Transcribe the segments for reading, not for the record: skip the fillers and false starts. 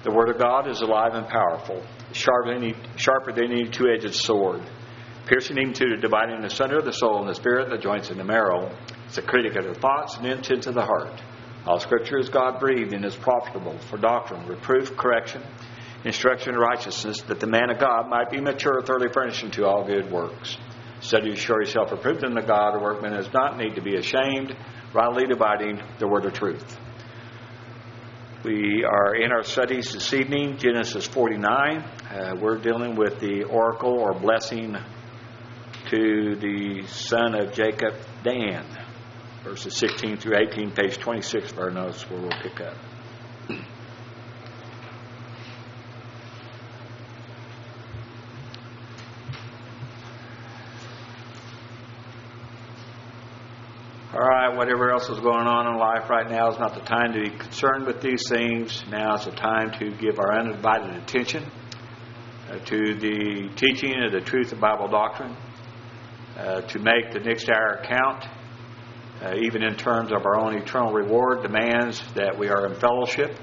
The Word of God is alive and powerful, sharper than any two-edged sword, piercing even to the dividing asunder of the soul and the spirit, the joints and the marrow. It's a critic of the thoughts and intents of the heart. All Scripture is God-breathed and is profitable for doctrine, reproof, correction, instruction in righteousness, that the man of God might be mature, thoroughly furnished unto all good works. Study to show yourself approved unto God, a workman does not need to be ashamed, rightly dividing the word of truth. We are in our studies this evening, Genesis 49. We're dealing with the oracle or blessing to the son of Jacob, Dan. Verses 16 through 18, page 26 of our notes, where we'll pick up. All right, whatever else is going on in life right now is not the time to be concerned with these things. Now is the time to give our undivided attention to the teaching of the truth of Bible doctrine, to make the next hour count, even in terms of our own eternal reward, demands that we are in fellowship.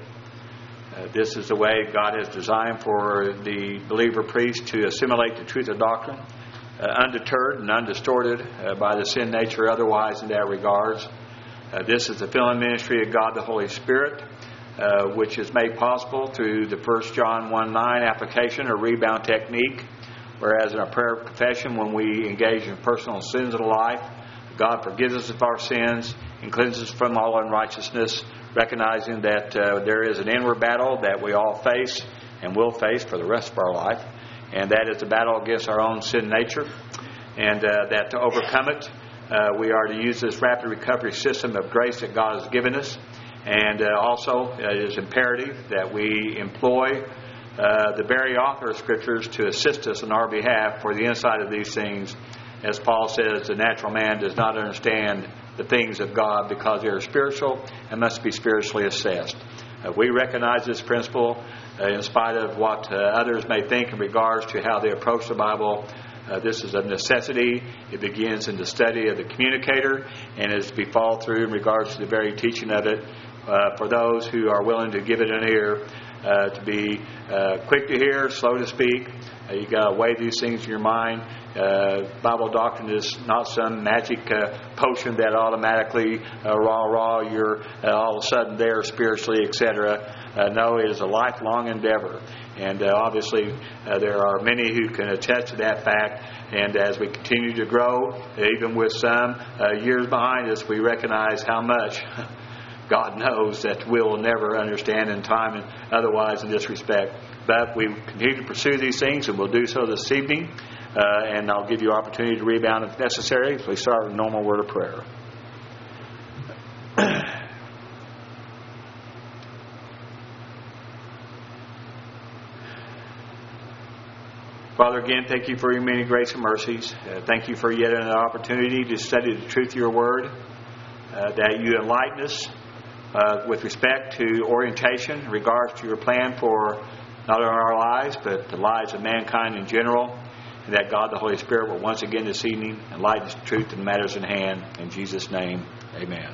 This is the way God has designed for the believer priest to assimilate the truth of doctrine, undeterred and undistorted by the sin nature otherwise in that regards. This is the filling ministry of God the Holy Spirit, which is made possible through the 1 John 1:9 application or rebound technique, whereas in our prayer of confession, when we engage in personal sins of life, God forgives us of our sins and cleanses us from all unrighteousness, recognizing that there is an inward battle that we all face and will face for the rest of our life. And that is the battle against our own sin nature. And that to overcome it, we are to use this rapid recovery system of grace that God has given us. And also, it is imperative that we employ the very author of Scriptures to assist us on our behalf for the insight of these things. As Paul says, the natural man does not understand the things of God because they are spiritual and must be spiritually assessed. We recognize this principle in spite of what others may think in regards to how they approach the Bible. This is a necessity. It begins in the study of the communicator and is to be followed through in regards to the very teaching of it for those who are willing to give it an ear, to be quick to hear, slow to speak. You got to weigh these things in your mind. Bible doctrine is not some magic potion that automatically you're all of a sudden there spiritually, etc. No, it is a lifelong endeavor. And obviously there are many who can attest to that fact. And as we continue to grow, even with some years behind us, we recognize how much God knows that we'll never understand in time and otherwise in this respect. But we continue to pursue these things, and we'll do so this evening. And I'll give you opportunity to rebound if necessary. So we start with a normal word of prayer. Father, again, thank you for your many grace and mercies. Thank you for yet another opportunity to study the truth of your word, that you enlighten us with respect to orientation in regards to your plan for not only our lives, but the lives of mankind in general, and that God the Holy Spirit will once again this evening enlighten us the truth and matters in hand. In Jesus' name, amen.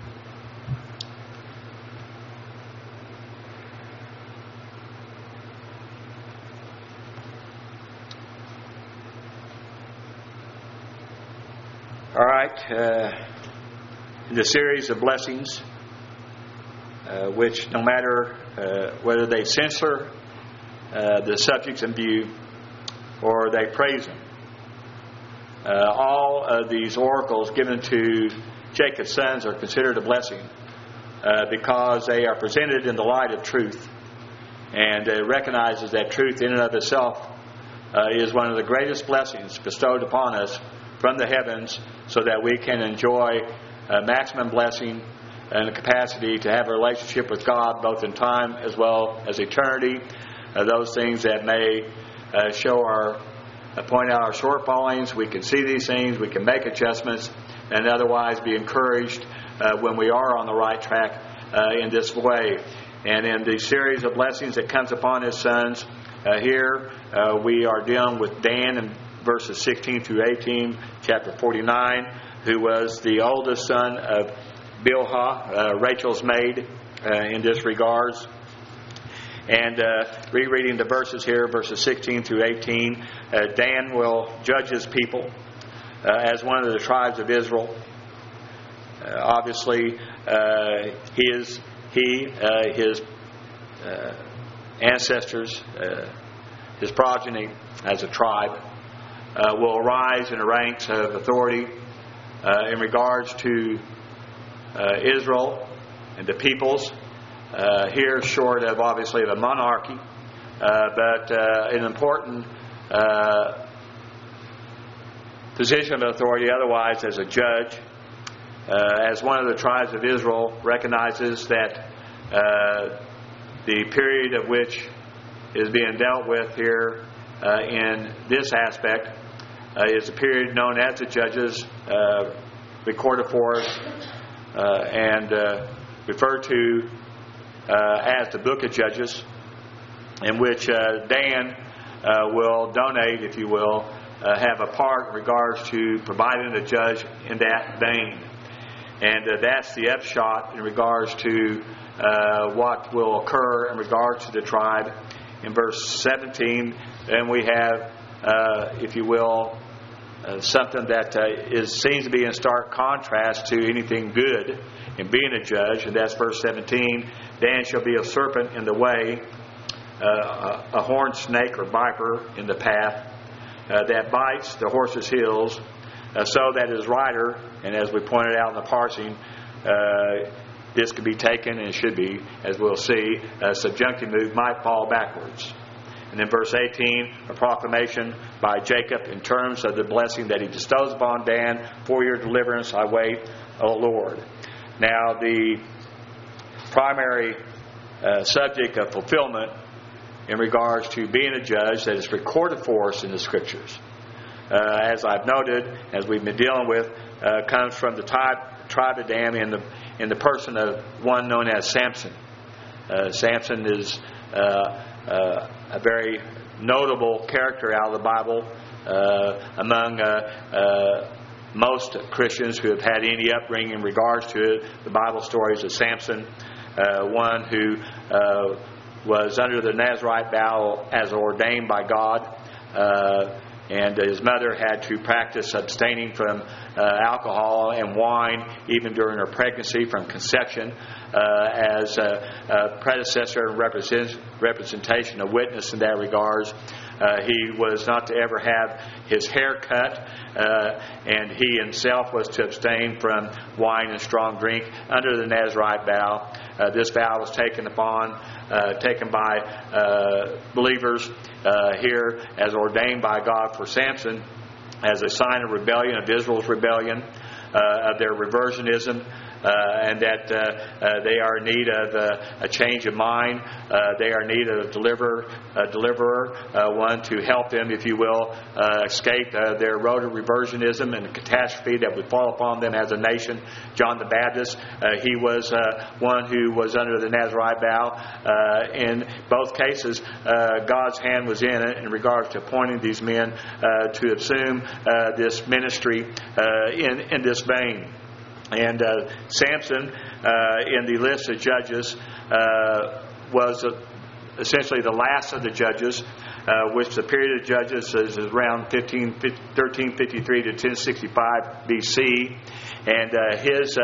All right, in the series of blessings, which no matter whether they censor the subjects in view or they praise them, all of these oracles given to Jacob's sons are considered a blessing because they are presented in the light of truth, and it recognizes that truth in and of itself is one of the greatest blessings bestowed upon us from the heavens, so that we can enjoy maximum blessing and the capacity to have a relationship with God both in time as well as eternity. Those things that may point out our shortfallings, we can see these things, we can make adjustments, and otherwise be encouraged when we are on the right track in this way. And in the series of blessings that comes upon his sons, here we are dealing with Dan in verses 16 through 18, chapter 49, who was the oldest son of Bilhah, Rachel's maid, in this regards. And rereading the verses here, verses 16 through 18, Dan will judge his people as one of the tribes of Israel. Obviously, his ancestors, his progeny as a tribe, will arise in the ranks of authority in regards to Israel and the peoples. Here, short of obviously of a monarchy, but an important position of authority otherwise as a judge. As one of the tribes of Israel recognizes that the period of which is being dealt with here in this aspect is a period known as the Judges, recorded for us and referred to as the Book of Judges, in which Dan will donate, if you will, have a part in regards to providing a judge in that vein. And that's the upshot in regards to what will occur in regards to the tribe. In verse 17, then we have, if you will, something that seems to be in stark contrast to anything good in being a judge, and that's verse 17. Dan shall be a serpent in the way, a horned snake or viper in the path, that bites the horse's heels, so that his rider, and as we pointed out in the parsing, this could be taken, and it should be, as we'll see, a subjunctive move, might fall backwards. And then verse 18, a proclamation by Jacob in terms of the blessing that he bestows upon Dan. For your deliverance I wait, O Lord. Now, the primary subject of fulfillment in regards to being a judge that is recorded for us in the Scriptures, as I've noted, as we've been dealing with, comes from the tribe of Dan in the person of one known as Samson. Samson is a very notable character out of the Bible among most Christians who have had any upbringing in regards to it. The Bible stories of Samson, one who was under the Nazarite vow as ordained by God, and his mother had to practice abstaining from alcohol and wine even during her pregnancy from conception, as a predecessor and representation, a witness in that regards. He was not to ever have his hair cut, and he himself was to abstain from wine and strong drink under the Nazarite vow. This vow was taken by believers here as ordained by God for Samson as a sign of rebellion, of Israel's rebellion, of their reversionism, and that they are in need of a change of mind. They are in need of a deliverer, one to help them, if you will, escape their road of reversionism and the catastrophe that would fall upon them as a nation. John the Baptist, he was one who was under the Nazarite vow. In both cases, God's hand was in it in regards to appointing these men to assume this ministry in this vein. And Samson, in the list of judges, was essentially the last of the judges, which the period of judges is around 1353 to 1065 BC. And his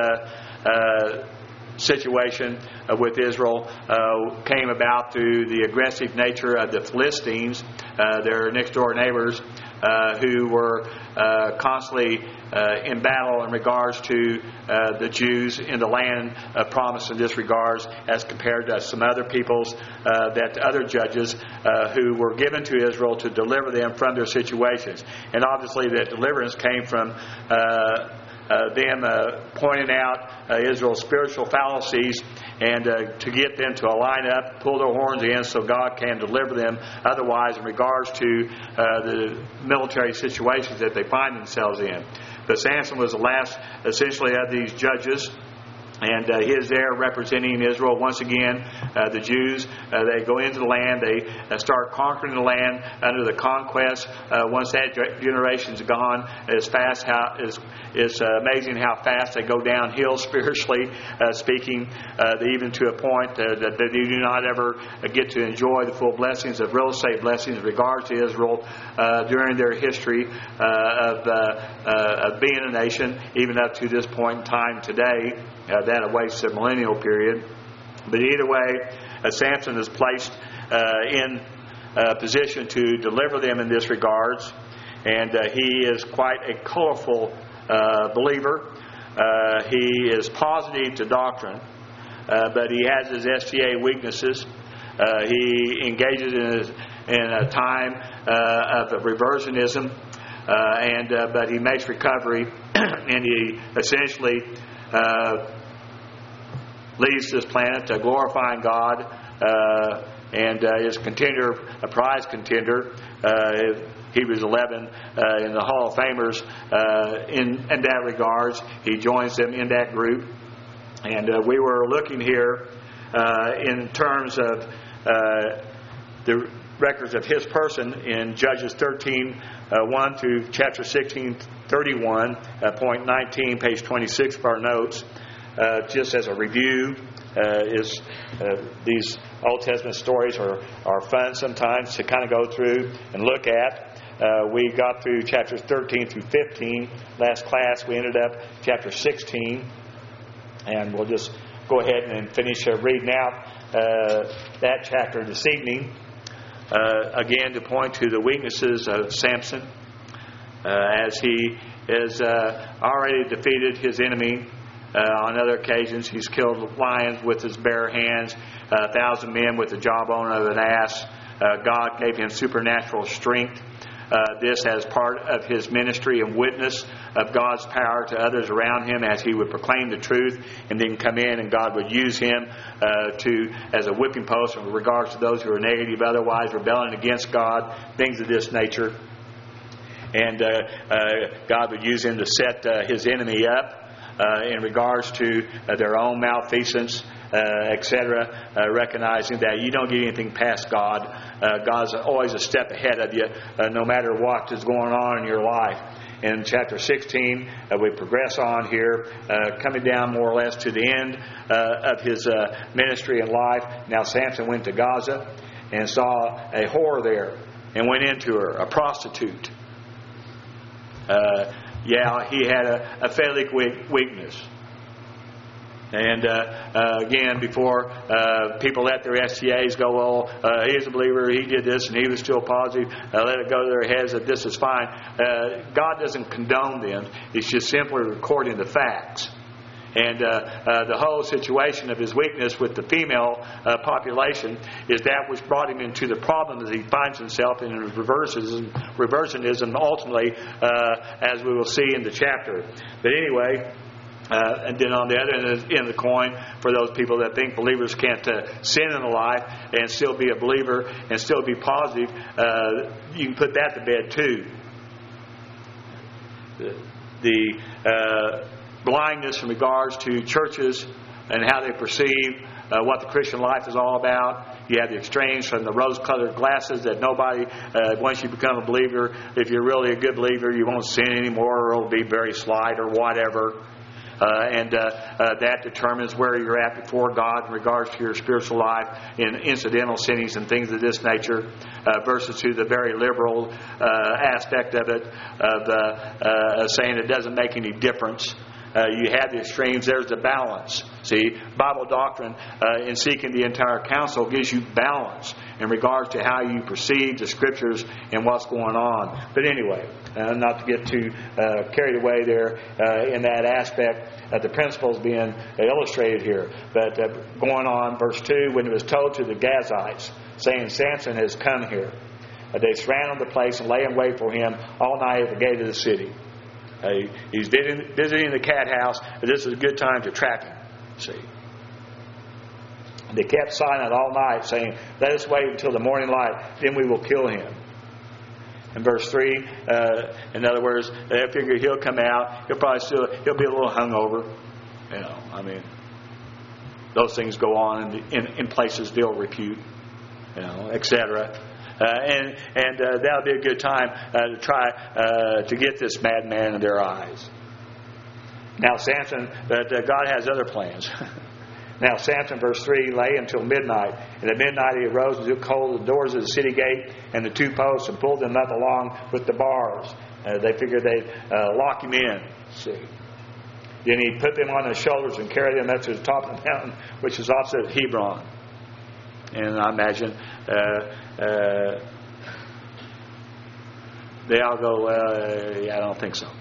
situation with Israel came about through the aggressive nature of the Philistines, their next door neighbors, who were constantly in battle in regards to the Jews in the land of promise in this regards, as compared to some other peoples, that other judges who were given to Israel to deliver them from their situations. And obviously that deliverance came from them pointing out Israel's spiritual fallacies and to get them to line up, pull their horns in so God can deliver them. Otherwise, in regards to the military situations that they find themselves in. But Samson was the last, essentially, of these judges. And he is there representing Israel once again. The Jews, they go into the land. They start conquering the land under the conquest. Once that generation's gone, it's amazing how fast they go downhill spiritually speaking, even to a point that they do not ever get to enjoy the full blessings of real estate blessings in regards to Israel during their history of being a nation, even up to this point in time today. That awaits the millennial period. But either way, Samson is placed in a position to deliver them in this regards. And he is quite a colorful believer. He is positive to doctrine, but he has his STA weaknesses. He engages in a time of reversionism, but he makes recovery, and he essentially leads this planet to glorifying God, and is a prize contender. Hebrews 11 in the Hall of Famers in that regards. He joins them in that group. And we were looking here in terms of the records of his person in Judges 13 1 through chapter 16 31, point 19, page 26 of our notes. Just as a review, these Old Testament stories are fun sometimes to kind of go through and look at. We got through chapters 13 through 15. Last class we ended up chapter 16. And we'll just go ahead and finish reading out that chapter this evening. Again, to point to the weaknesses of Samson, as he has already defeated his enemy. On other occasions, he's killed lions with his bare hands, 1,000 men with the jawbone of an ass. God gave him supernatural strength. This as part of his ministry and witness of God's power to others around him as he would proclaim the truth and then come in and God would use him as a whipping post in regards to those who are negative, otherwise rebelling against God, things of this nature. And God would use him to set his enemy up in regards to their own malfeasance, etc., recognizing that you don't get anything past God. God's always a step ahead of you, no matter what is going on in your life. In chapter 16, we progress on here, coming down more or less to the end of his ministry and life. Now Samson went to Gaza and saw a whore there and went into her, a prostitute. He had a phallic weakness. And again, before people let their STAs go, well, he's a believer, he did this, and he was still positive, let it go to their heads that this is fine. God doesn't condone them. It's just simply recording the facts. And the whole situation of his weakness with the female population is that which brought him into the problem that he finds himself in reversionism ultimately, as we will see in the chapter. But anyway, and then on the other end of the coin, for those people that think believers can't sin in their life and still be a believer and still be positive, you can put that to bed too. The blindness in regards to churches and how they perceive what the Christian life is all about. You have the extremes from the rose-colored glasses that nobody, once you become a believer, if you're really a good believer, you won't sin anymore or it'll be very slight or whatever. And that determines where you're at before God in regards to your spiritual life in incidental sinnings and things of this nature, versus to the very liberal aspect of it, of saying it doesn't make any difference. You have the extremes. There's the balance. See, Bible doctrine in seeking the entire counsel gives you balance in regards to how you perceive the Scriptures and what's going on. But anyway, not to get too carried away there in that aspect of the principles being illustrated here. But going on, verse 2, when it was told to the Gazites, saying, Samson has come here, they surrounded the place and lay in wait for him all night at the gate of the city. He's visiting the cat house, but this is a good time to trap him. See, they kept silent all night, saying, "Let us wait until the morning light, then we will kill him." In verse 3, in other words, they figure he'll come out. He'll be a little hungover. Those things go on in places of ill repute, etc. That'll be a good time to try to get this madman in their eyes. Now Samson, God has other plans. Now Samson, verse 3, lay until midnight. And at midnight he arose and took hold of the doors of the city gate and the 2 posts and pulled them up along with the bars. They figured they'd lock him in. See. Then he put them on his shoulders and carried them up to the top of the mountain, which is opposite Hebron. And I imagine they all go, I don't think so.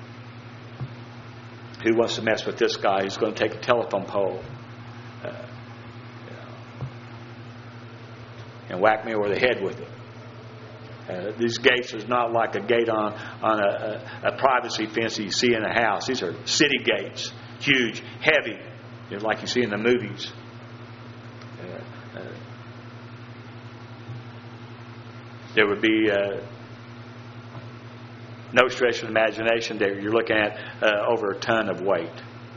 Who wants to mess with this guy? He's going to take a telephone pole and whack me over the head with it. These gates is not like a gate on a privacy fence that you see in a house. These are city gates, huge, heavy, like you see in the movies. There would be no stretch of imagination there. You're looking at over a ton of weight.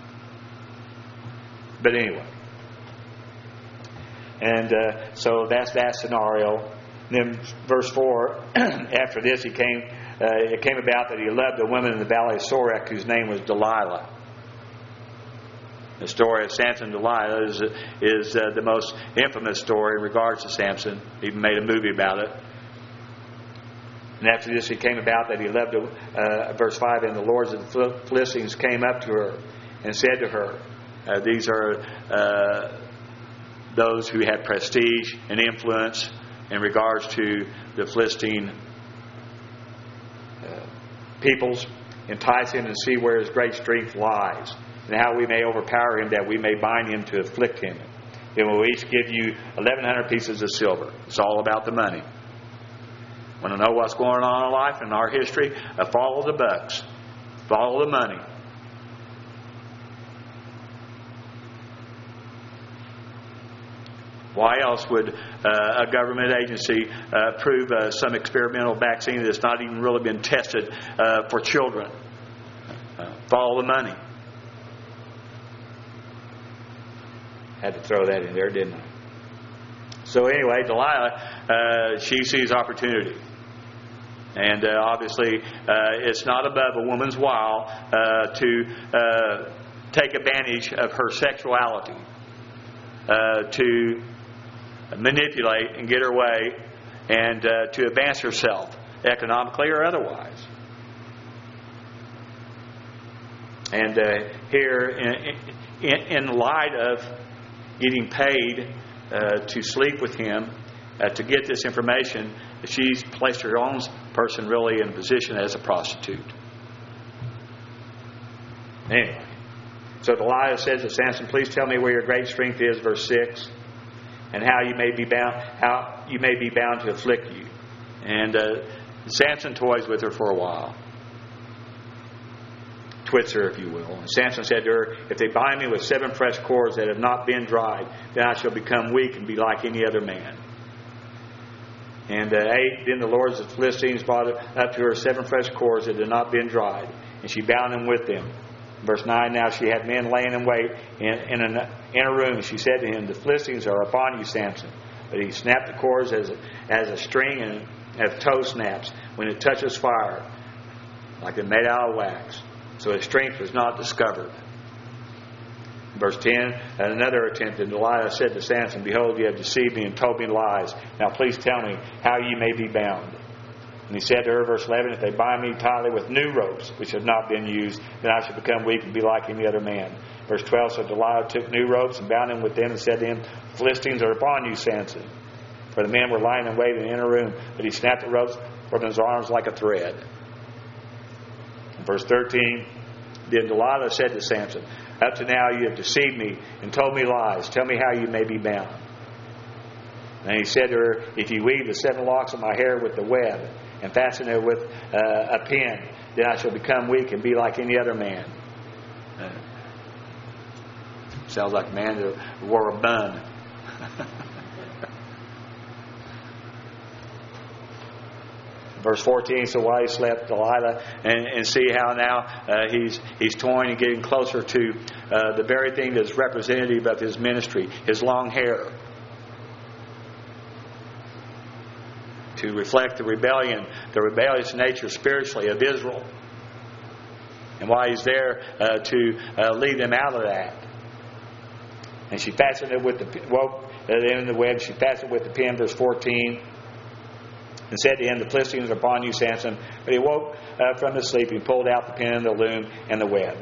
But anyway. And so that's that scenario. And then verse 4, after this it came about that he loved a woman in the valley of Sorek whose name was Delilah. The story of Samson and Delilah is the most infamous story in regards to Samson. He even made a movie about it. And after this it came about that he loved, verse 5, and the lords of the Philistines came up to her and said to her, these are those who had prestige and influence in regards to the Philistine peoples, entice him and see where his great strength lies, and how we may overpower him, that we may bind him to afflict him. Then we'll each give you 1,100 pieces of silver. It's all about the money. Want to know what's going on in life, in our history? Follow the bucks. Follow the money. Why else would a government agency approve some experimental vaccine that's not even really been tested for children? Follow the money. Had to throw that in there, didn't I? So anyway, Delilah, she sees opportunity. And obviously, it's not above a woman's while to take advantage of her sexuality, to manipulate and get her way, and to advance herself economically or otherwise. And here, in light of getting paid to sleep with him, to get this information, she's placed her own person really in a position as a prostitute. Anyway, so Delilah says to Samson, please tell me where your great strength is, verse 6, and how you may be bound to afflict you. And Samson toys with her for a while. Twits her, if you will. And Samson said to her, if they bind me with 7 fresh cords that have not been dried, then I shall become weak and be like any other man. And 8, then the lords of the Philistines brought up to her 7 fresh cords that had not been dried, and she bound them with them. Verse 9, now she had men laying in wait in a room. She said to him, the Philistines are upon you, Samson. But he snapped the cords as a string and as tow snaps when it touches fire, like they're made out of wax. So his strength was not discovered. Verse 10, and another attempt, and Delilah said to Samson, behold, you have deceived me and told me lies. Now please tell me how you may be bound. And he said to her, verse 11, if they bind me tightly with new ropes, which have not been used, then I shall become weak and be like any other man. Verse 12, so Delilah took new ropes and bound him with them and said to him, the Philistines are upon you, Samson. For the men were lying in wait in the inner room, but he snapped the ropes from his arms like a thread. Verse 13, then Delilah said to Samson, up to now you have deceived me and told me lies. Tell me how you may be bound. And he said to her, if you weave the 7 locks of my hair with the web and fasten it with a pin, then I shall become weak and be like any other man. Sounds like a man who wore a bun. Verse 14, so while he slept, Delilah, and see how now he's toying and getting closer to the very thing that's representative of his ministry, his long hair. To reflect the rebellion, the rebellious nature spiritually of Israel. And why he's there to lead them out of that. And she fastened it with the in the web. She fastened it with the pin, verse 14, and said to him, "The Philistines are upon you, Samson." But he woke from his sleep. He pulled out the pin, the loom, and the web.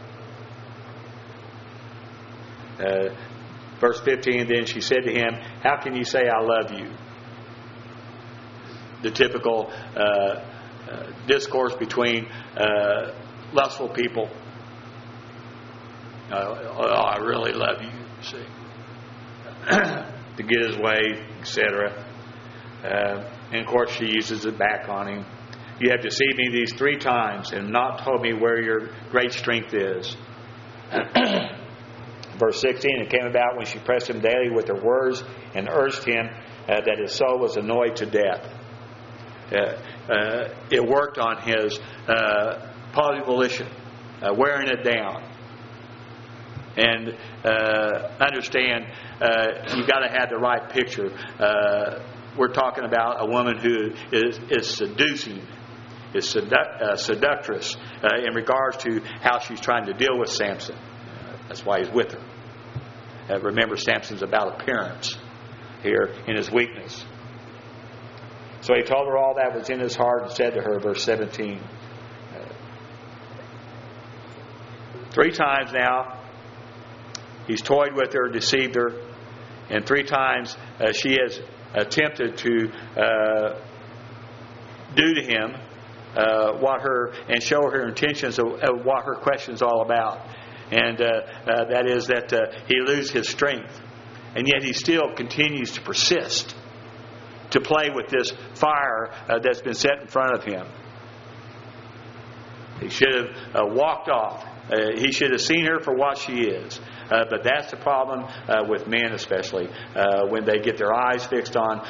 Verse 15. Then she said to him, "How can you say I love you?" The typical discourse between lustful people. I really love you, see. To get his way, etc. And of course she uses it back on him. "You have deceived me these 3 times and not told me where your great strength is." Verse 16, it came about when she pressed him daily with her words and urged him that his soul was annoyed to death. It worked on his positive volition, wearing it down. And understand, you've got to have the right picture. We're talking about a woman who is seducing, is seductress in regards to how she's trying to deal with Samson. That's why he's with her. Remember, Samson's about appearance here in his weakness. So he told her all that was in his heart and said to her, verse 17, 3 times now he's toyed with her, deceived her, and 3 times she has attempted to do to him and show her intentions of what her question's all about. And that is that he loses his strength. And yet he still continues to persist, to play with this fire that's been set in front of him. He should have walked off. He should have seen her for what she is. But that's the problem with men especially. When they get their eyes fixed on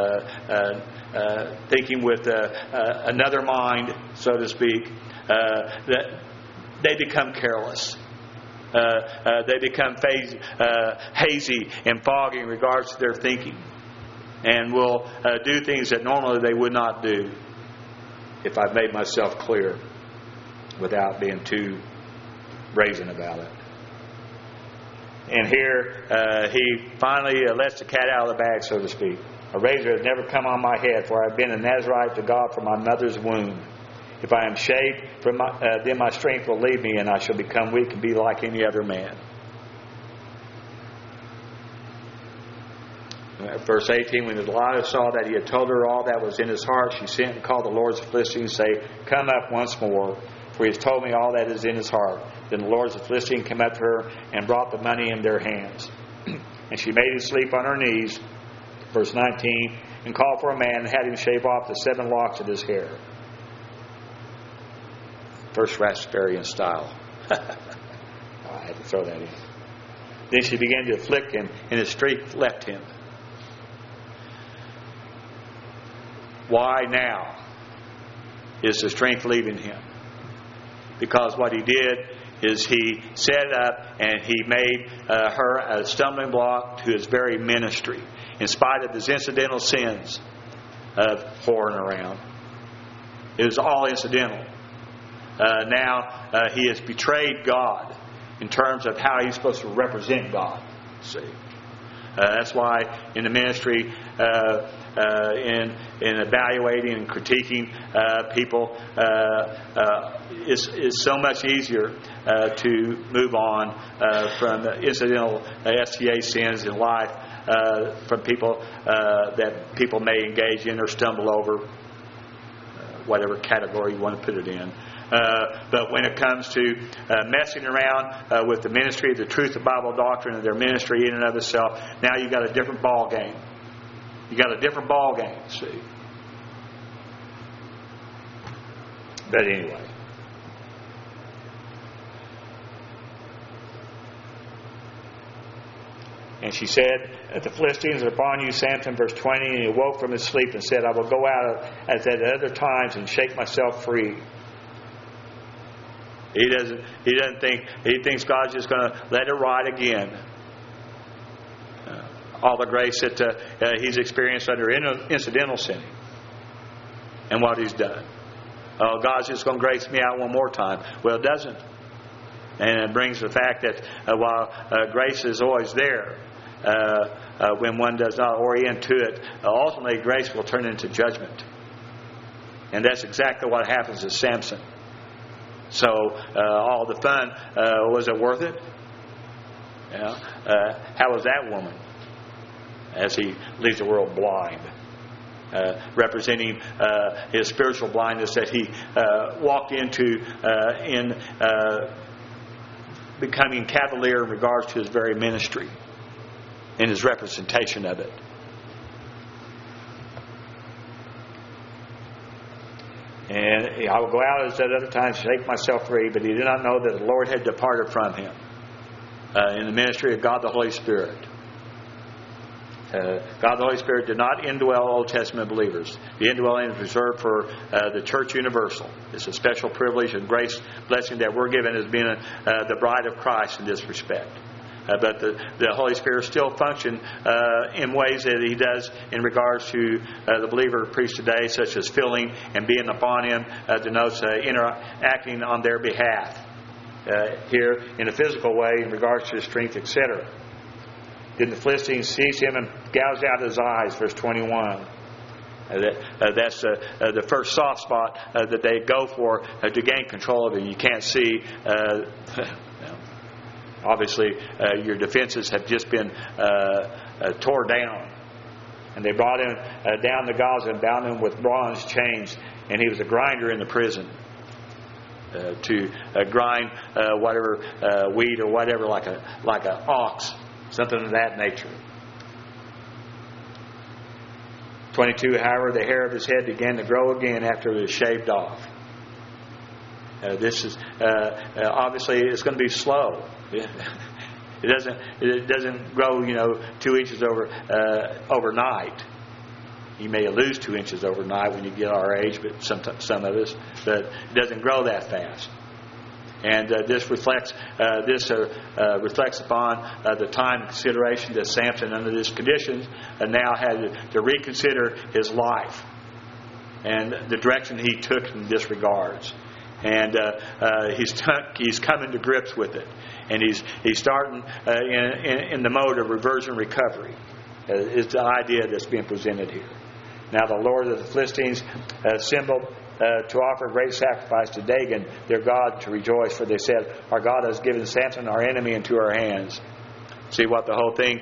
thinking with another mind, so to speak, that they become careless. They become hazy and foggy in regards to their thinking. And will do things that normally they would not do, if I've made myself clear without being too brazen about it. And here he finally lets the cat out of the bag, so to speak. "A razor has never come on my head, for I have been a Nazarite to God from my mother's womb. If I am shaved, then my strength will leave me, and I shall become weak and be like any other man." Verse 18, when Delilah saw that he had told her all that was in his heart, she sent and called the lords of the Philistines, saying, "Come up once more, for he has told me all that is in his heart." Then the lords of the Philistines came up to her and brought the money in their hands. And she made him sleep on her knees, verse 19, and called for a man and had him shave off the 7 locks of his hair. First Rastafarian style. I had to throw that in. Then she began to afflict him, and his strength left him. Why now is the strength leaving him? Because what he did is he set up and he made her a stumbling block to his very ministry, in spite of his incidental sins of whoring around. It was all incidental. Now he has betrayed God in terms of how he's supposed to represent God. See, that's why in the ministry, in evaluating and critiquing people, is so much easier to move on from the incidental STA sins in life from people that people may engage in or stumble over, whatever category you want to put it in. But when it comes to messing around with the ministry, the truth of Bible doctrine and their ministry in and of itself, now you've got a different ball game. You got a different ball game, see. But anyway. And she said, the Philistines are upon you, Samson, verse 20. And he awoke from his sleep and said, I will go out as at other times and shake myself free. He thinks God's just going to let it ride again. All the grace that he's experienced under incidental sinning and what he's done. Oh, God's just going to grace me out one more time. Well, it doesn't. And it brings the fact that while grace is always there, when one does not orient to it, ultimately grace will turn into judgment. And that's exactly what happens to Samson. So all the fun, was it worth it? How was that woman? As he leaves the world blind, representing his spiritual blindness that he walked into in becoming cavalier in regards to his very ministry and his representation of it. And I will go out as at other times, shake myself free, but he did not know that the Lord had departed from him in the ministry of God the Holy Spirit. God the Holy Spirit did not indwell Old Testament believers. The indwelling is reserved for the Church Universal. It's a special privilege and grace blessing that we're given as being the bride of Christ in this respect. But the Holy Spirit still functions in ways that He does in regards to the believer priest today, such as filling and being upon him, denotes interacting on their behalf. Here in a physical way in regards to his strength, etc. Then the Philistines seized him and gouged out his eyes, verse 21. That's the first soft spot that they go for to gain control of it. You can't see. Obviously, your defenses have just been tore down. And they brought him down to Gaza and bound him with bronze chains. And he was a grinder in the prison. To grind whatever wheat or whatever, like a ox. Something of that nature. 22, however, the hair of his head began to grow again after it was shaved off. This is obviously it's going to be slow. It doesn't grow 2 inches overnight. You may lose 2 inches overnight when you get our age, but some of us, but it doesn't grow that fast. And this reflects upon the time and consideration that Samson, under these conditions, now had to reconsider his life and the direction he took in this regards. And he's coming to grips with it, and he's starting in the mode of reversion recovery. Is the idea that's being presented here. Now the Lord of the Philistines assembled to offer great sacrifice to Dagon, their God, to rejoice, for they said, our God has given Samson, our enemy, into our hands. See, what the whole thing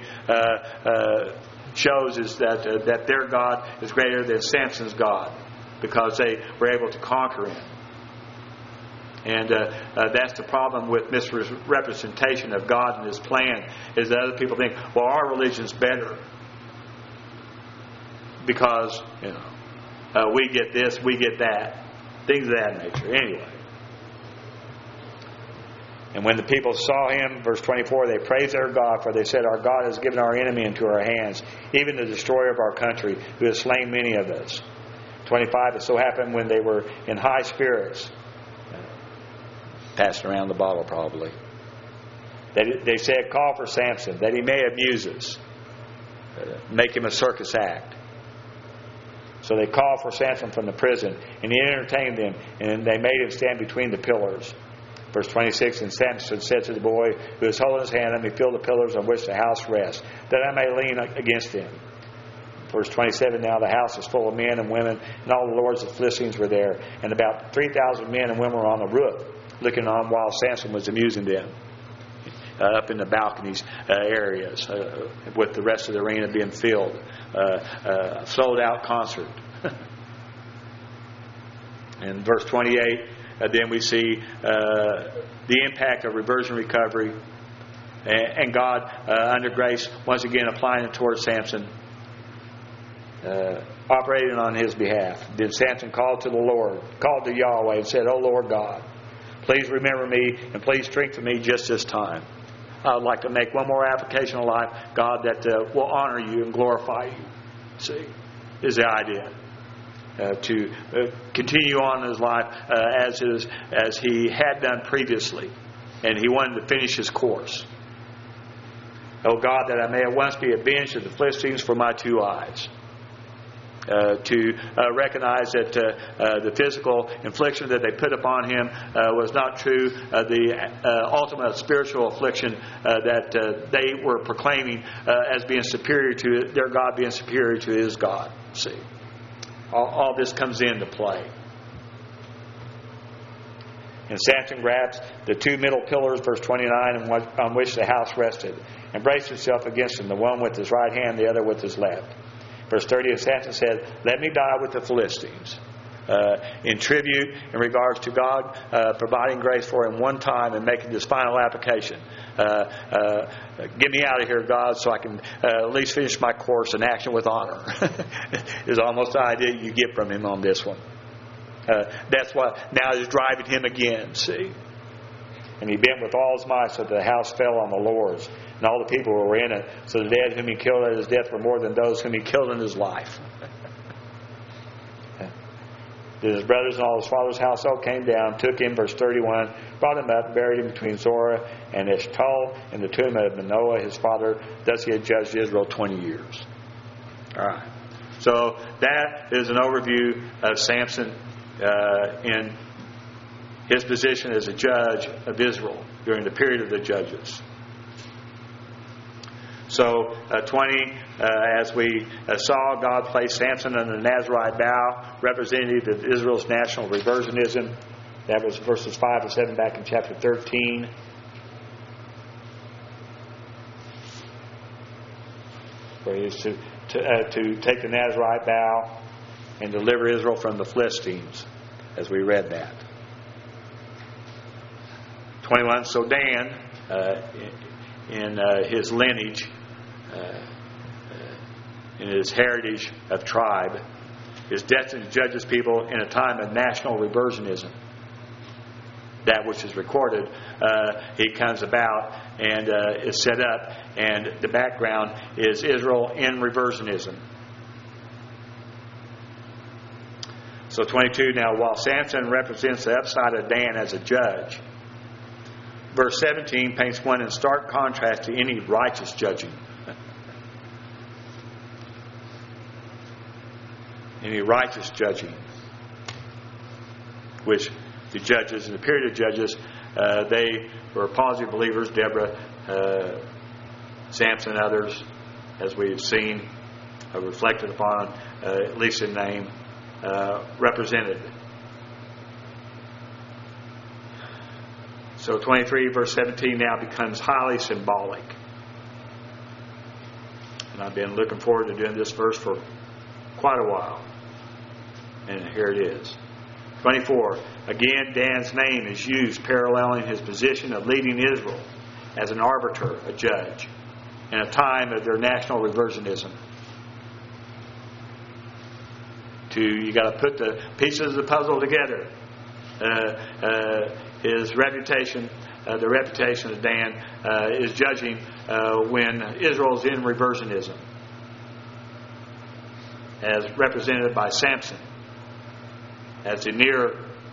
shows is that their God is greater than Samson's God, because they were able to conquer him. And that's the problem with misrepresentation of God and His plan, is that other people think, well, our religion's better because we get this, we get that, things of that nature. Anyway, and when the people saw him, verse 24, they praised their God, for they said, our God has given our enemy into our hands, even the destroyer of our country, who has slain many of us. 25, it so happened when they were in high spirits, passing around the bottle probably, they said, call for Samson, that he may amuse us, make him a circus act. So they called for Samson from the prison, and he entertained them, and they made him stand between the pillars. Verse 26, and Samson said to the boy who was holding his hand, let me feel the pillars on which the house rests, that I may lean against them. Verse 27, now the house is full of men and women, and all the lords of the Philistines were there, and about 3,000 men and women were on the roof, looking on while Samson was amusing them. Up in the balconies areas, with the rest of the arena being filled. Sold out concert. In verse 28, then we see the impact of reversion recovery, and God, under grace, once again applying it towards Samson, operating on his behalf. Then Samson called to the Lord, called to Yahweh, and said, O Lord God, please remember me, and please strengthen me just this time. I'd like to make one more application of life, God, that will honor you and glorify you. See, is the idea. To continue on in his life as he had done previously. And he wanted to finish his course. O God, that I may at once be avenged of the Philistines for my 2 eyes. To recognize that the physical infliction that they put upon him was not true. The ultimate spiritual affliction that they were proclaiming as being superior to their God, being superior to his God. See, all this comes into play. And Samson grabs the 2 middle pillars, verse 29, on which the house rested, and braced himself against them, the one with his right hand, the other with his left. Verse 30, and Samson said, "Let me die with the Philistines." In tribute, in regards to God providing grace for him one time and making this final application. Get me out of here, God, so I can at least finish my course in action with honor. Is almost the idea you get from him on this one. That's what now is driving him again, see. And he bent with all his might so that the house fell on the lords, and all the people who were in it. So the dead whom he killed at his death were more than those whom he killed in his life. Then his brothers and all his father's household came down, took him, verse 31, brought him up, buried him between Zorah and Eshtaol in the tomb of Manoah his father. Thus he had judged Israel 20 years. All right. So that is an overview of Samson in his position as a judge of Israel during the period of the judges. So 20, as we saw, God placed Samson under the Nazarite vow, representative of Israel's national reversionism. That was verses 5 and 7 back in chapter 13. Where he is to take the Nazarite vow and deliver Israel from the Philistines, as we read that. 21, so Dan, in his lineage, in his heritage of tribe, is destined to judge his people in a time of national reversionism. That which is recorded, he comes about and is set up, and the background is Israel in reversionism. So 22, now while Samson represents the upside of Dan as a judge, verse 17 paints one in stark contrast to any righteous judging. Any righteous judging, which the judges in the period of judges, they were positive believers. Deborah, Samson, and others, as we've seen, reflected upon, at least in name, represented. So 23 verse 17 now becomes highly symbolic. And I've been looking forward to doing this verse for quite a while. And here it is. 24. Again, Dan's name is used paralleling his position of leading Israel as an arbiter, a judge, in a time of their national reversionism. You got to put the pieces of the puzzle together. His reputation, the reputation of Dan, is judging when Israel's in reversionism, as represented by Samson, as the near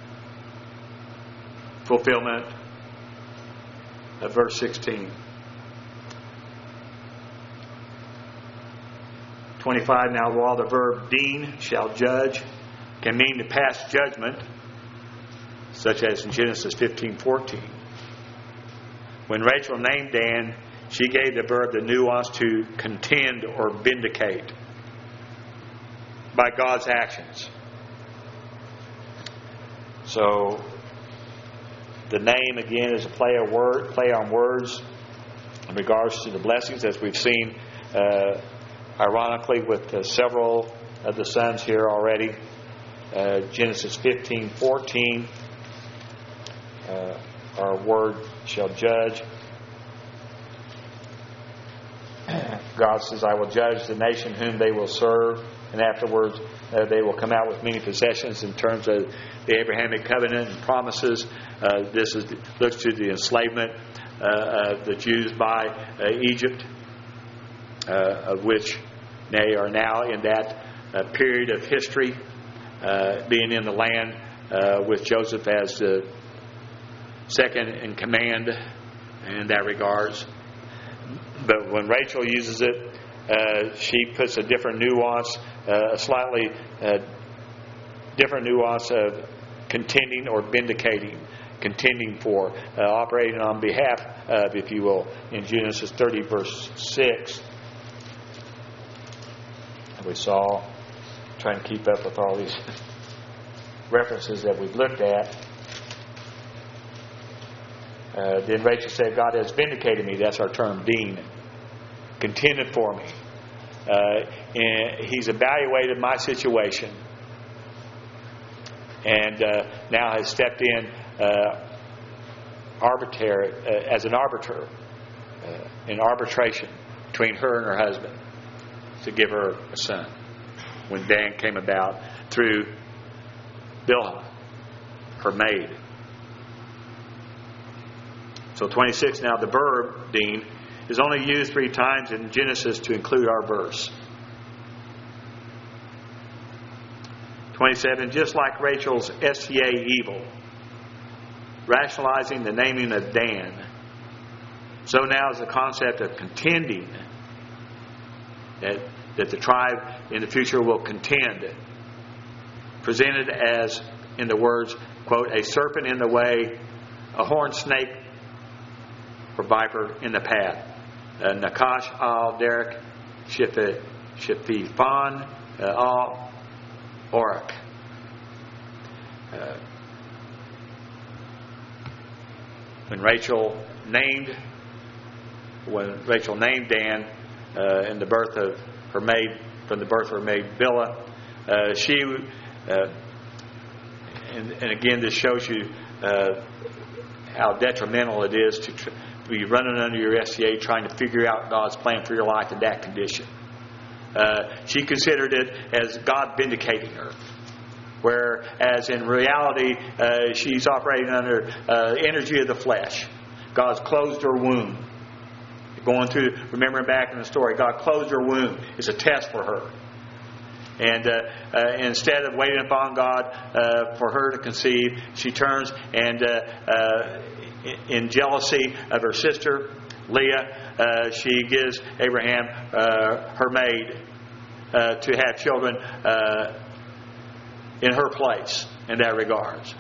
fulfillment of verse 16. 25, now while the verb deen, shall judge, can mean to pass judgment, such as in Genesis 15:14. When Rachel named Dan, she gave the verb the nuance to contend or vindicate by God's actions. So the name again is a play on words in regards to the blessings, as we've seen ironically with several of the sons here already. Genesis 15:14, our word shall judge. God says, I will judge the nation whom they will serve, and afterwards they will come out with many possessions in terms of the Abrahamic covenant and promises. This looks to the enslavement the Jews by Egypt, of which they are now in that period of history, being in the land with Joseph as the second in command in that regards. But when Rachel uses it, she puts a different nuance, a slightly different nuance of contending or vindicating, contending for, operating on behalf of, if you will, in Genesis 30 verse 6. And we saw, trying to keep up with all these references that we've looked at. Then Rachel said, God has vindicated me. That's our term, Dean. Contended for me. And He's evaluated my situation. And now has stepped in as an arbiter in arbitration between her and her husband to give her a son. When Dan came about through Bilhah, her maid. So 26, now the verb, Dean, is only used 3 times in Genesis to include our verse. 27, just like Rachel's SCA evil, rationalizing the naming of Dan, so now is the concept of contending, that the tribe in the future will contend, presented as, in the words, quote, a serpent in the way, a horned snake or viper in the path. Nakash al Derek Shififan al Orak. When Rachel named Dan in the birth of her maid, from the birth of her maid Bilhah, she and again this shows you how detrimental it is to be running under your SCA trying to figure out God's plan for your life in that condition. She considered it as God vindicating her, whereas in reality she's operating under energy of the flesh. God's closed her womb. Going through, remembering back in the story, God closed her womb. It's a test for her. And instead of waiting upon God for her to conceive, she turns and in jealousy of her sister Leah, she gives Abraham her maid to have children in her place in that regards.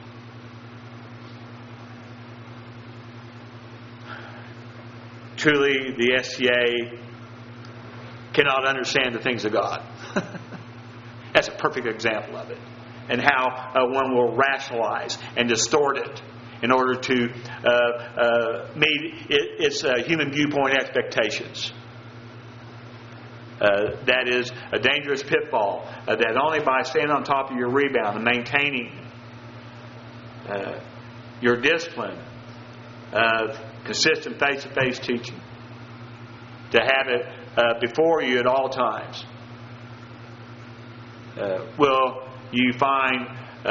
Truly, the SCA cannot understand the things of God. That's a perfect example of it. And how one will rationalize and distort it in order to meet its human viewpoint expectations. That is a dangerous pitfall that only by staying on top of your rebound and maintaining your discipline of consistent face-to-face teaching, to have it before you at all times, will you find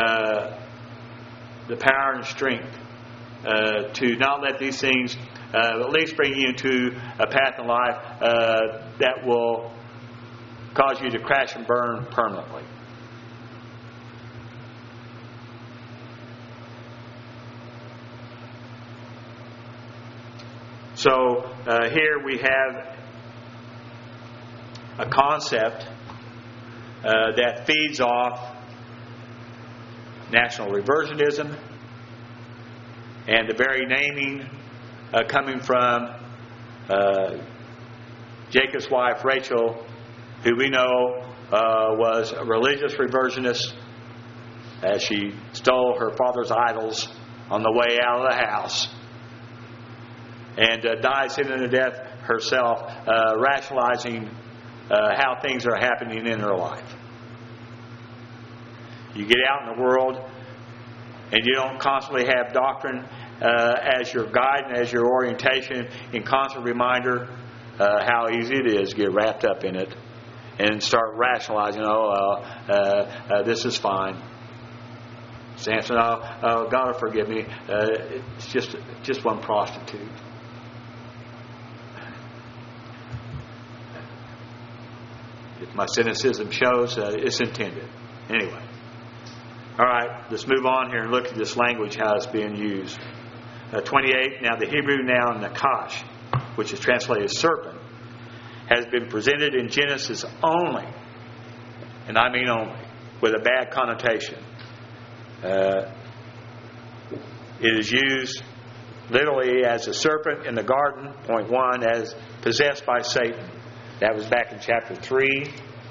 the power and strength to not let these things at least bring you into a path in life that will cause you to crash and burn permanently. So here we have a concept that feeds off national reversionism and the very naming coming from Jacob's wife Rachel, who we know was a religious reversionist, as she stole her father's idols on the way out of the house and died sitting to death herself, rationalizing how things are happening in her life. You get out in the world and you don't constantly have doctrine as your guide and as your orientation, in constant reminder how easy it is to get wrapped up in it and start rationalizing, this is fine. Samson, God will forgive me. It's just one prostitute. If my cynicism shows, it's intended. Anyway. All right, let's move on here and look at this language, how it's being used. 28, now the Hebrew noun nakash, which is translated serpent, has been presented in Genesis only, and I mean only, with a bad connotation. It is used literally as a serpent in the garden, point 1, as possessed by Satan. That was back in chapter 3.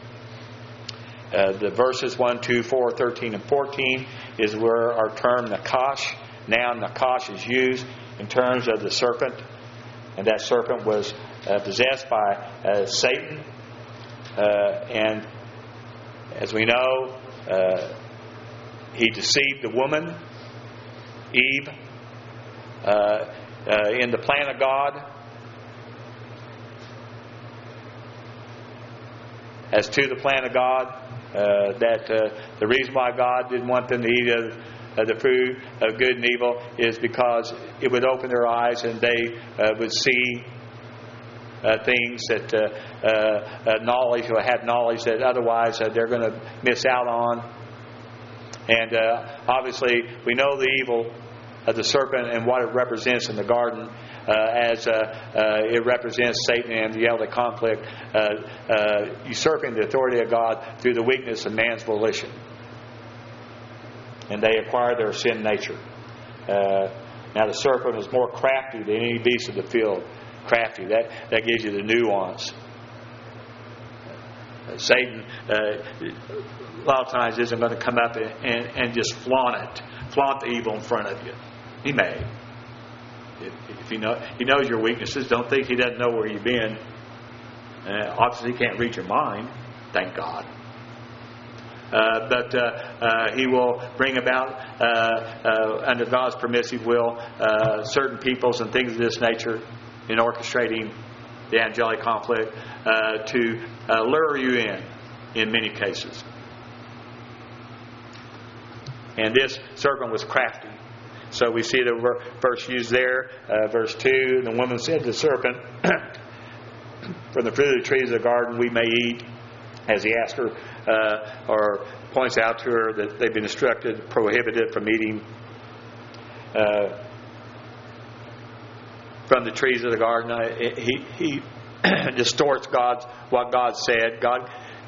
The verses 1, 2, 4, 13, and 14 is where our term nakash, noun nakash, is used in terms of the serpent. And that serpent was possessed by Satan. And as we know, he deceived the woman, Eve, in the plan of God. As to the plan of God, that the reason why God didn't want them to eat of the fruit of good and evil is because it would open their eyes and they would see things that knowledge, or have knowledge that otherwise they're going to miss out on. And obviously we know the evil of the serpent and what it represents in the garden, as it represents Satan and the elder conflict, usurping the authority of God through the weakness of man's volition. And they acquire their sin nature. Now the serpent is more crafty than any beast of the field. Crafty, that gives you the nuance. Satan, a lot of times, isn't going to come up and just flaunt the evil in front of you. He may. If he knows your weaknesses, don't think he doesn't know where you've been. Obviously, he can't read your mind. Thank God. But he will bring about, under God's permissive will, certain peoples and things of this nature in orchestrating the angelic conflict to lure you in many cases. And this serpent was crafty. So we see the verse used there, verse 2. The woman said to the serpent, "From the fruit of the trees of the garden we may eat," as he asked her, or points out to her that they've been instructed, prohibited from eating from the trees of the garden. He distorts what God said. God,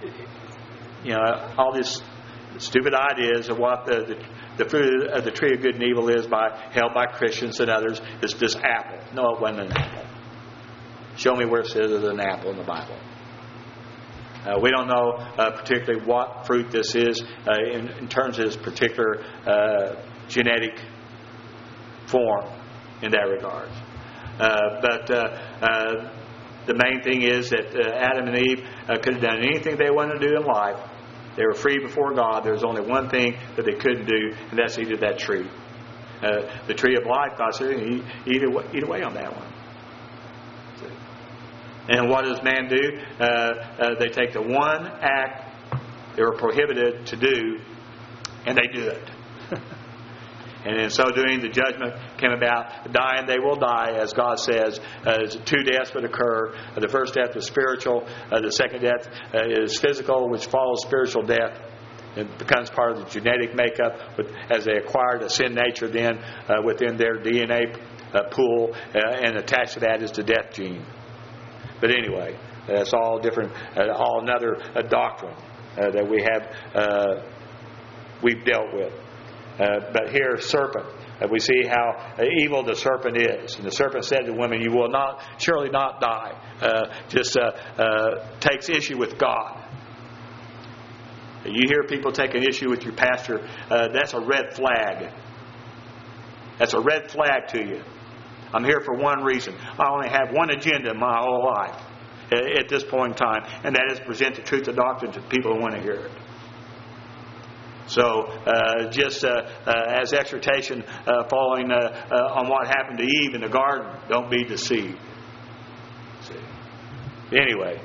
all these stupid ideas of what the fruit of the tree of good and evil is held by Christians and others is this apple. No, it wasn't an apple. Show me where it says there's an apple in the Bible. We don't know particularly what fruit this is in terms of its particular genetic form in that regard. But the main thing is that Adam and Eve could have done anything they wanted to do in life. They were free before God. There was only one thing that they couldn't do, and that's eat of that tree. The tree of life, God said, eat away on that one. And what does man do? They take the one act they were prohibited to do, and they do it. And in so doing, the judgment came about. Dying, they will die, as God says. Two deaths would occur. The first death is spiritual. The second death is physical, which follows spiritual death. It becomes part of the genetic makeup as they acquired a sin nature then within their DNA pool, and attached to that is the death gene. But anyway, that's all different, all another doctrine that we've dealt with. But here, serpent, we see how evil the serpent is. And the serpent said to the woman, "You will surely not die." Takes issue with God. You hear people taking issue with your pastor, that's a red flag. That's a red flag to you. I'm here for one reason. I only have one agenda in my whole life at this point in time, and that is to present the truth of doctrine to people who want to hear it. So, as exhortation following on what happened to Eve in the garden, don't be deceived. See? Anyway,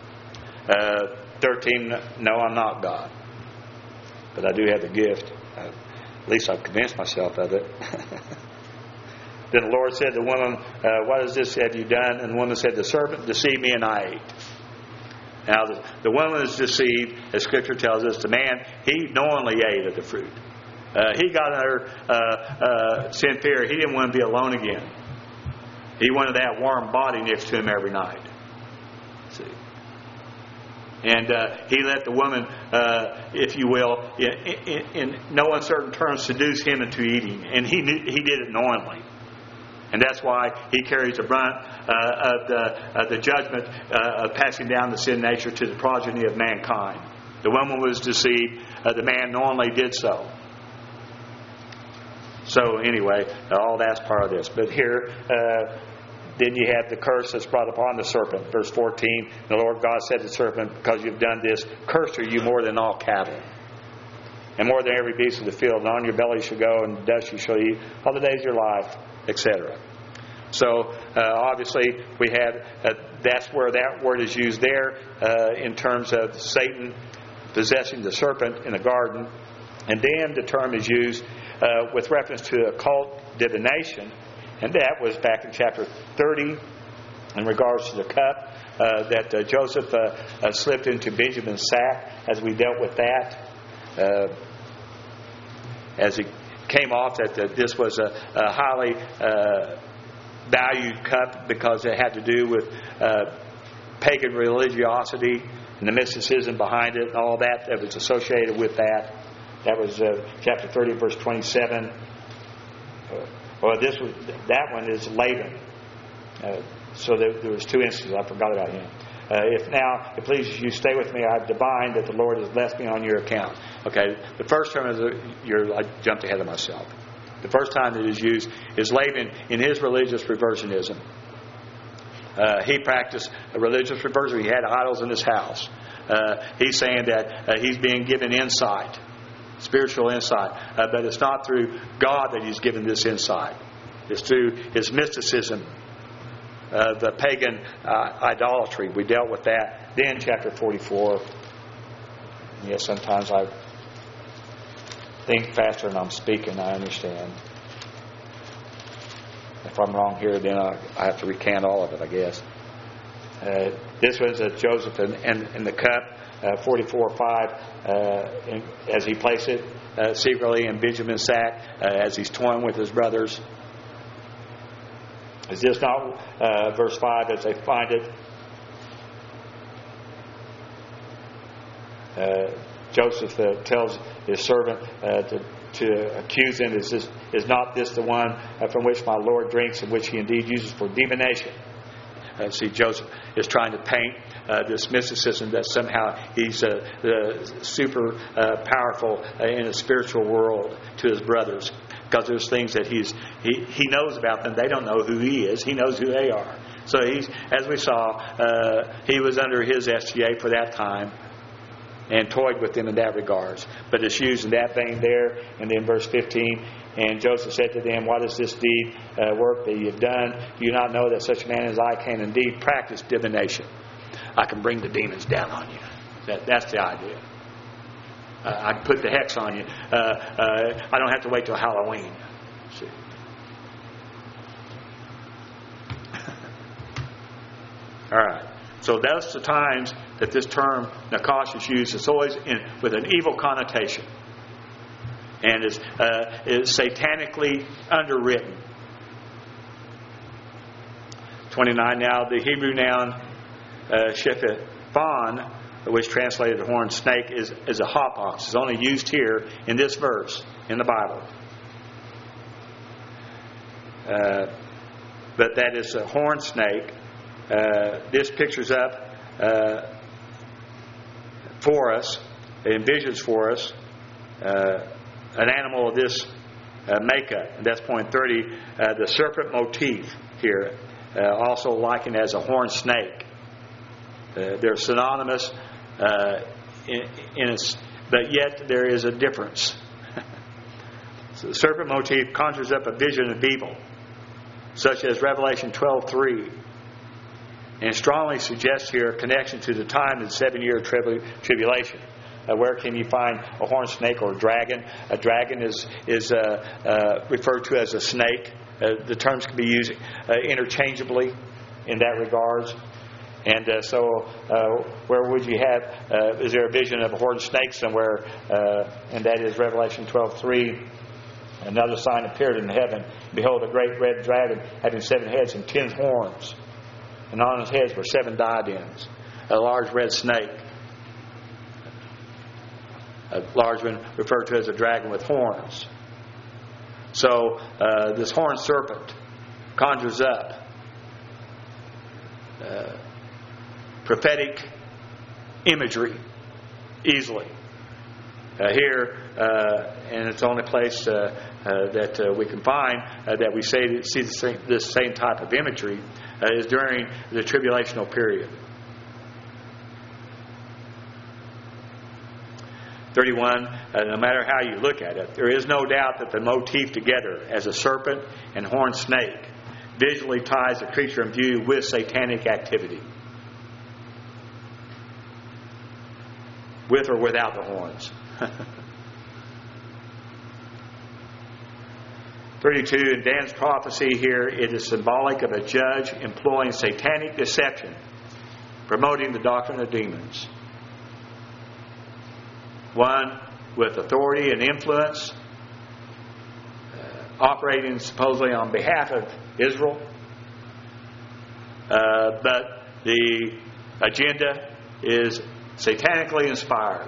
13, no, I'm not God. But I do have the gift. At least I've convinced myself of it. Then the Lord said to the woman, "What is this have you done?" And the woman said, "The serpent deceived me and I ate." Now, the woman is deceived, as Scripture tells us. The man, he knowingly ate of the fruit. He got under sin fear. He didn't want to be alone again. He wanted that warm body next to him every night. See? And he let the woman, if you will, in no uncertain terms, seduce him into eating. And he did it knowingly. And that's why he carries the brunt of the judgment of passing down the sin nature to the progeny of mankind. The woman was deceived. The man knowingly did so. So anyway, all that's part of this. But here, then you have the curse that's brought upon the serpent. Verse 14, the Lord God said to the serpent, because you've done this, cursed are you more than all cattle, and more than every beast of the field. And on your belly you shall go, and dust you shall eat all the days of your life, etc. So obviously we have that's where that word is used there in terms of Satan possessing the serpent in the garden. And then the term is used with reference to occult divination, and that was back in chapter 30 in regards to the cup that Joseph slipped into Benjamin's sack, as we dealt with that. As it came off that this was a highly valued cup because it had to do with pagan religiosity and the mysticism behind it and all that was associated with that. That was chapter 30, verse 27. That one is Laban. So there was two instances. I forgot about him. If now, it pleases you, stay with me. I've divined that the Lord has blessed me on your account. Okay, the first term is I jumped ahead of myself. The first time that is used is Laban in his religious reversionism. He practiced a religious reversion. He had idols in his house. He's saying that he's being given insight, spiritual insight, but it's not through God that he's given this insight. It's through his mysticism, the pagan idolatry. We dealt with that. Then chapter 44. Yes, sometimes I think faster than I'm speaking. I understand. If I'm wrong here, then I have to recant all of it, I guess. This was Joseph and the cup, 44:5, as he placed it secretly in Benjamin's sack, as he's toying with his brothers. Is this not verse 5 as they find it? Joseph tells his servant to accuse him. Is not this the one from which my Lord drinks, and which he indeed uses for divination? See, Joseph is trying to paint this mysticism that somehow he's super powerful in a spiritual world to his brothers, because there's things that he knows about them. They don't know who he is. He knows who they are. So as we saw, he was under his SGA for that time and toyed with them in that regards. But it's used in that vein there. And then verse 15, and Joseph said to them, what is this deed work that you have done? Do you not know that such a man as I can indeed practice divination? I can bring the demons down on you. That's the idea. I can put the hex on you. I don't have to wait till Halloween. See? All right. So that's the times that this term Nakash is used. It's always with an evil connotation, and is satanically underwritten. 29. Now the Hebrew noun Shephon, which translated horned snake, is a hot ox. It's only used here in this verse in the Bible. But that is a horned snake. This pictures up for us, it envisions for us an animal of this makeup. And that's point 30. The serpent motif here, also likened as a horned snake. They're synonymous, but yet there is a difference. So the serpent motif conjures up a vision of evil, such as Revelation 12:3. And strongly suggests here a connection to the time of the 7-year tribulation. Where can you find a horned snake or a dragon? A dragon is referred to as a snake. The terms can be used interchangeably in that regards. And so where would you have, is there a vision of a horned snake somewhere? And that is Revelation 12:3. Another sign appeared in heaven. Behold, a great red dragon having 7 heads and 10 horns. And on his heads were 7 diadems. A large red snake. A large one referred to as a dragon with horns. So this horned serpent conjures up prophetic imagery easily. Here, and it's the only place that we can find that we see this same type of imagery is during the tribulational period. 31, no matter how you look at it, there is no doubt that the motif together as a serpent and horned snake visually ties the creature in view with satanic activity. With or without the horns. 32, in Dan's prophecy here, it is symbolic of a judge employing satanic deception, promoting the doctrine of demons. One with authority and influence, operating supposedly on behalf of Israel. But the agenda is satanically inspired.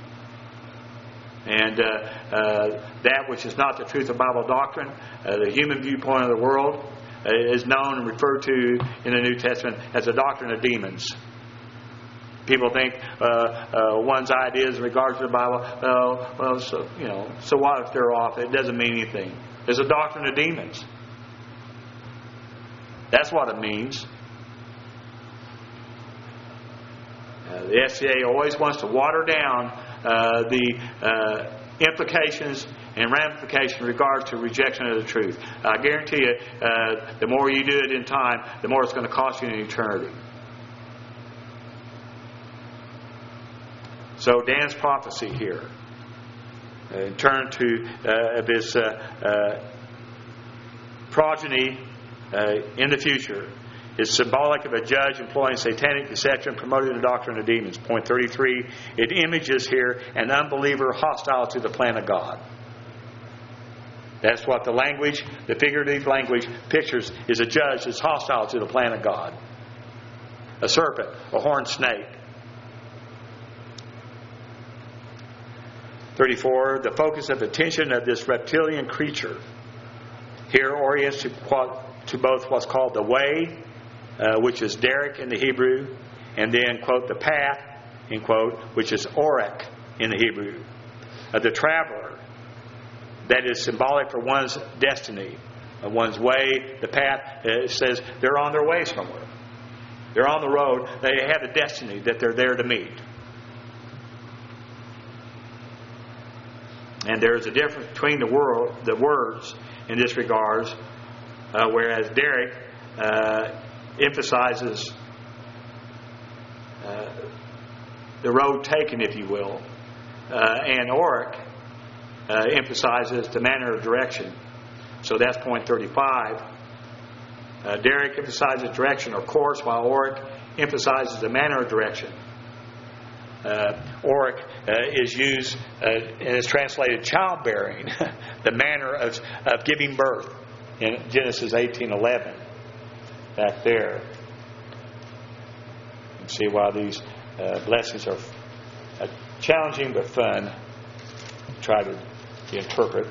And that which is not the truth of Bible doctrine, the human viewpoint of the world, is known and referred to in the New Testament as the doctrine of demons. People think one's ideas in regards to the Bible, so what if they're off? It doesn't mean anything. It's a doctrine of demons. That's what it means. The FCA always wants to water down the implications and ramifications in regards to rejection of the truth. I guarantee you, the more you do it in time, the more it's going to cost you in eternity. So Dan's prophecy here, in turn to this progeny in the future, is symbolic of a judge employing satanic deception, promoting the doctrine of demons. Point 33, it images here an unbeliever hostile to the plan of God. That's what the language, the figurative language, pictures is a judge that's hostile to the plan of God. A serpent, a horned snake. 34, the focus of attention of this reptilian creature here orients to both what's called the way, which is derek in the Hebrew, and then, quote, the path, end quote, which is orek in the Hebrew. The traveler, that is symbolic for one's destiny, one's way. The path says they're on their way somewhere. They're on the road. They have a destiny that they're there to meet. And there's a difference between the words in this regards, whereas derek emphasizes the road taken, if you will, and orek emphasizes the manner of direction. So that's point 35. Derek emphasizes direction or course, while orek emphasizes the manner of direction. Orek is used and is translated childbearing, the manner of giving birth in Genesis 18:11. Back there. You can see why these blessings are challenging but fun to try to interpret.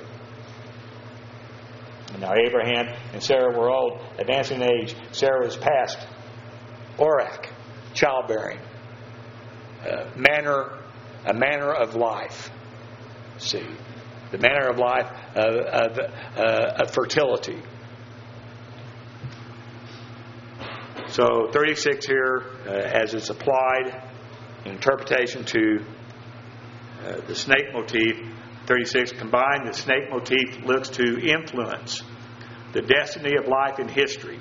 And now Abraham and Sarah were old, advancing in age. Sarah was past orek, childbearing. A manner of life. See, the manner of life of fertility. So 36 here, as it's applied in interpretation to the snake motif. 36, combined, the snake motif looks to influence the destiny of life in history.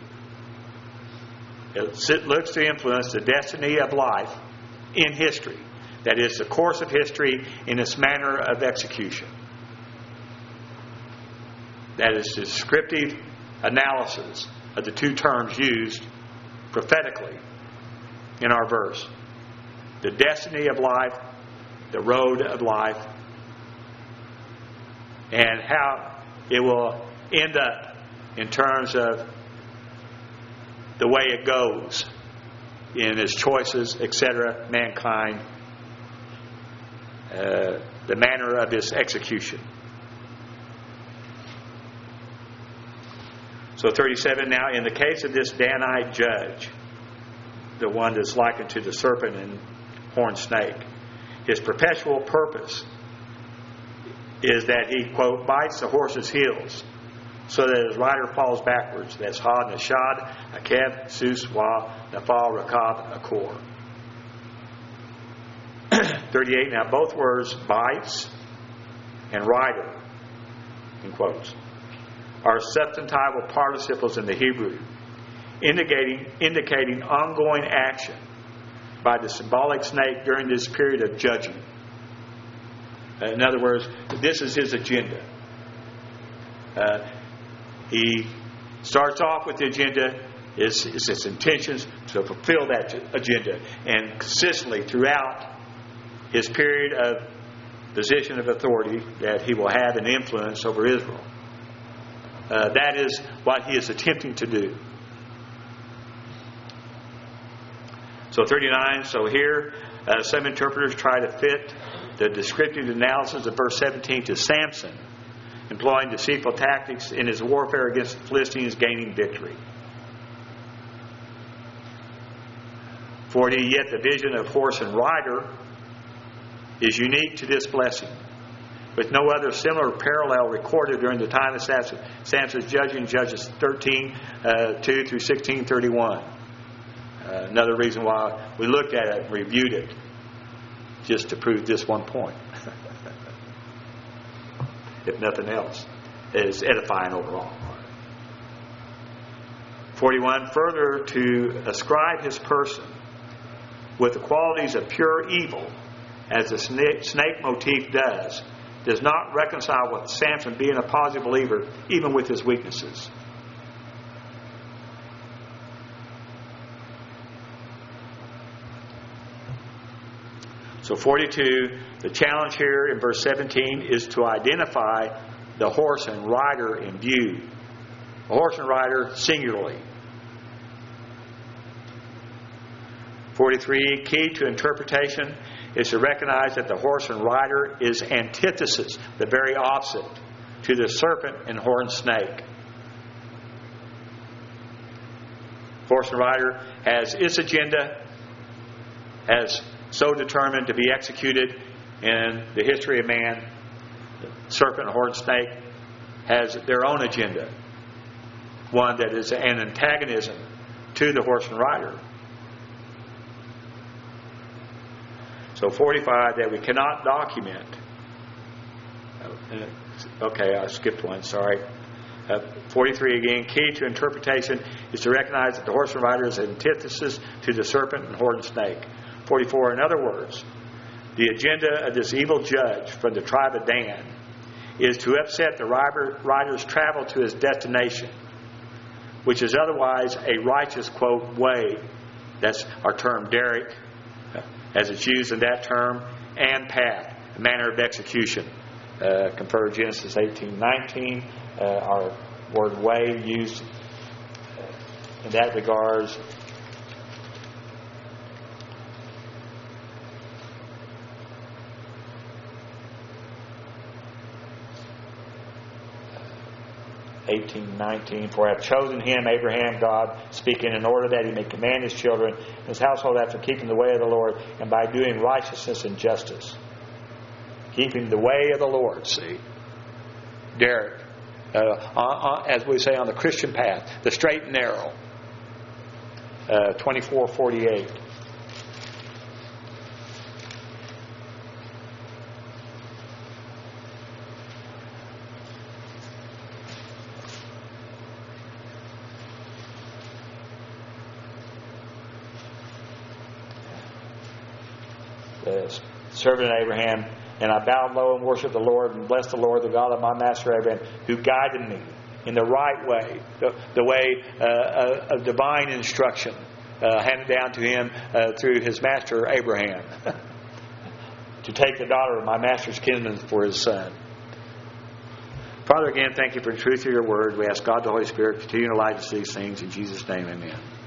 It looks to influence the destiny of life in history. That is, the course of history in its manner of execution. That is descriptive analysis of the two terms used prophetically in our verse. The destiny of life, the road of life, and how it will end up in terms of the way it goes in its choices, etc., mankind, the manner of its execution. So 37, now in the case of this Danite judge, the one that's likened to the serpent and horned snake, his perpetual purpose is that he, quote, bites the horse's heels so that his rider falls backwards. That's Had Nashad, Akev, Sus, Wa, Nafal, Rakab, Akor. 38, now both words, bites and rider, in quotes, are substantival participles in the Hebrew, indicating ongoing action by the symbolic snake during this period of judging. In other words, this is his agenda. He starts off with the agenda, it's his intentions to fulfill that agenda, and consistently throughout his period of position of authority that he will have an influence over Israel. That is what he is attempting to do. So 39, so here some interpreters try to fit the descriptive analysis of verse 17 to Samson, employing deceitful tactics in his warfare against the Philistines, gaining victory. 40, yet the vision of horse and rider is unique to this blessing, with no other similar parallel recorded during the time of Samson's judging, Judges 13, 2 through 16, 31. Another reason why we looked at it and reviewed it, just to prove this one point. If nothing else, it is edifying overall. 41, further to ascribe his person with the qualities of pure evil, as the snake motif does not reconcile with Samson being a positive believer, even with his weaknesses. So 42, the challenge here in verse 17 is to identify the horse and rider in view. A horse and rider singularly. 43, key to interpretation is to recognize that the horse and rider is antithesis, the very opposite, to the serpent and horned snake. Horse and rider has its agenda as so determined to be executed in the history of man. The serpent and horned snake has their own agenda, one that is an antagonism to the horse and rider. So 45, that we cannot document. Okay, I skipped one, sorry. 43 again, key to interpretation is to recognize that the horse and rider is antithesis to the serpent and horned snake. 44, in other words, the agenda of this evil judge from the tribe of Dan is to upset the rider's travel to his destination, which is otherwise a righteous, quote, way. That's our term, derek, as it's used in that term, and path, manner of execution. Compare Genesis 18:19, our word way used in that regards. For I have chosen him, Abraham, God, speaking, in order that he may command his children, his household, after keeping the way of the Lord, and by doing righteousness and justice. Keeping the way of the Lord, see. Derek, as we say on the Christian path, the straight and narrow. 24:48. The servant of Abraham, and I bowed low and worshipped the Lord and blessed the Lord, the God of my master Abraham, who guided me in the right way, the way of divine instruction, handed down to him through his master Abraham, to take the daughter of my master's kinsman for his son. Father, again, thank you for the truth of your word. We ask God the Holy Spirit to continue to light us these things. In Jesus' name, amen.